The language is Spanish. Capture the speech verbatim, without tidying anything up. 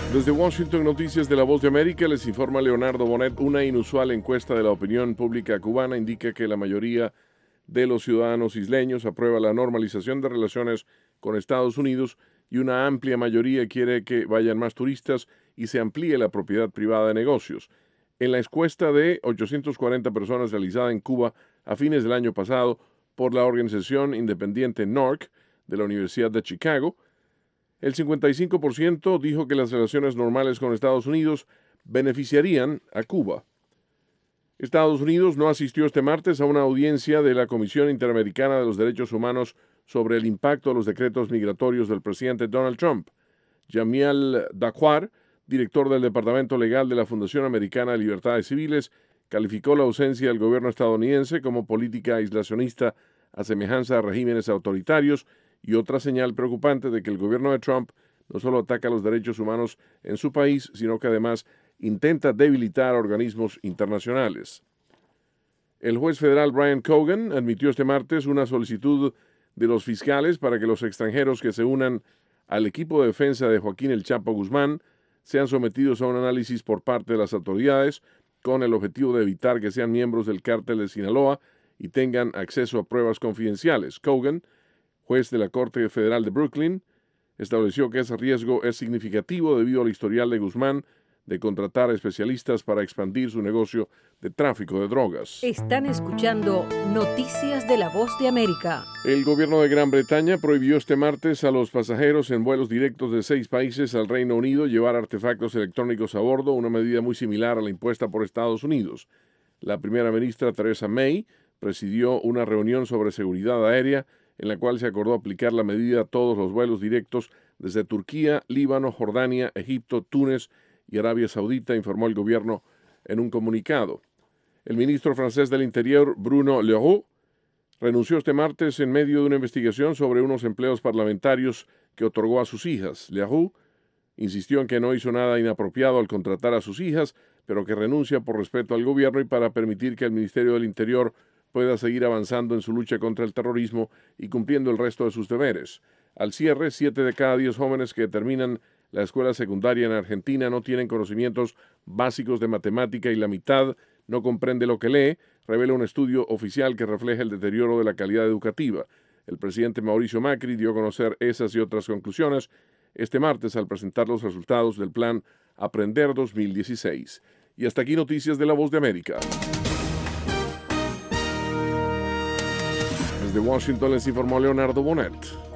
Desde Washington, Noticias de la Voz de América, les informa Leonardo Bonet. Una inusual encuesta de la opinión pública cubana indica que la mayoría de los ciudadanos isleños aprueba la normalización de relaciones con Estados Unidos y una amplia mayoría quiere que vayan más turistas y se amplíe la propiedad privada de negocios. En la encuesta de ochocientas cuarenta personas realizada en Cuba a fines del año pasado por la organización independiente N O R C de la Universidad de Chicago, el cincuenta y cinco por ciento dijo que las relaciones normales con Estados Unidos beneficiarían a Cuba. Estados Unidos no asistió este martes a una audiencia de la Comisión Interamericana de los Derechos Humanos sobre el impacto de los decretos migratorios del presidente Donald Trump. Jamiel Dakwar, director del Departamento Legal de la Fundación Americana de Libertades Civiles, calificó la ausencia del gobierno estadounidense como política aislacionista a semejanza de regímenes autoritarios y otra señal preocupante de que el gobierno de Trump no solo ataca los derechos humanos en su país, sino que además intenta debilitar a organismos internacionales. El juez federal Brian Cogan admitió este martes una solicitud de los fiscales para que los extranjeros que se unan al equipo de defensa de Joaquín El Chapo Guzmán sean sometidos a un análisis por parte de las autoridades con el objetivo de evitar que sean miembros del cártel de Sinaloa y tengan acceso a pruebas confidenciales. Cogan, juez de la Corte Federal de Brooklyn, estableció que ese riesgo es significativo debido al historial de Guzmán de contratar especialistas para expandir su negocio de tráfico de drogas. Están escuchando Noticias de la Voz de América. El gobierno de Gran Bretaña prohibió este martes a los pasajeros en vuelos directos de seis países al Reino Unido llevar artefactos electrónicos a bordo, una medida muy similar a la impuesta por Estados Unidos. La primera ministra Theresa May presidió una reunión sobre seguridad aérea en la cual se acordó aplicar la medida a todos los vuelos directos desde Turquía, Líbano, Jordania, Egipto, Túnez y Arabia Saudita, informó el gobierno en un comunicado. El ministro francés del Interior, Bruno Le Roux, renunció este martes en medio de una investigación sobre unos empleos parlamentarios que otorgó a sus hijas. Le Roux insistió en que no hizo nada inapropiado al contratar a sus hijas, pero que renuncia por respeto al gobierno y para permitir que el Ministerio del Interior pueda seguir avanzando en su lucha contra el terrorismo y cumpliendo el resto de sus deberes. Al cierre, siete de cada diez jóvenes que terminan la escuela secundaria en Argentina no tienen conocimientos básicos de matemática y la mitad no comprende lo que lee, revela un estudio oficial que refleja el deterioro de la calidad educativa. El presidente Mauricio Macri dio a conocer esas y otras conclusiones este martes al presentar los resultados del plan Aprender dos mil dieciséis. Y hasta aquí Noticias de la Voz de América. Desde Washington les informó Leonardo Bonet.